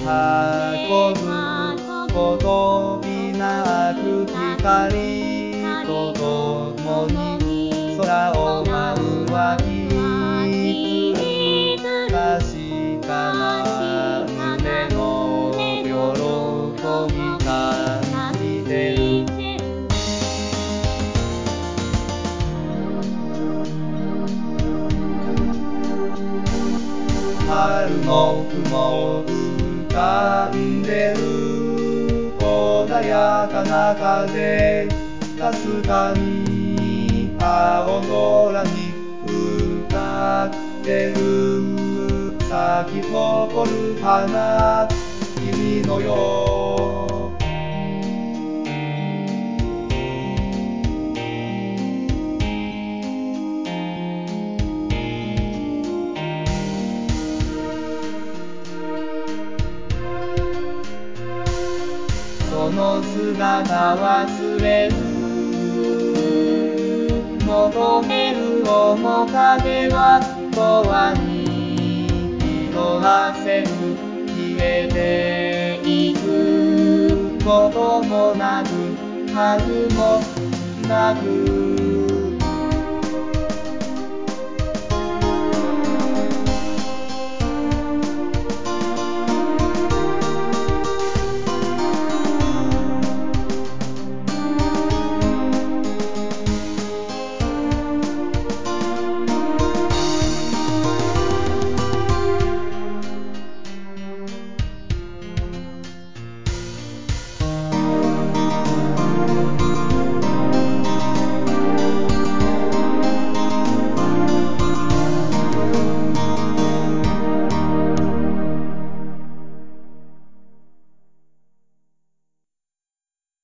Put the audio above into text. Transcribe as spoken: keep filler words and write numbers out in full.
運ぶことみなく光とともに空を舞うはきつ確かな胸の喜び感じてる春の雲浮かんでる穏やかな風かすかに青空に歌ってる咲き誇る花君のよその姿忘れる求める面影は永遠に色あせず消えていくこともなく春もなく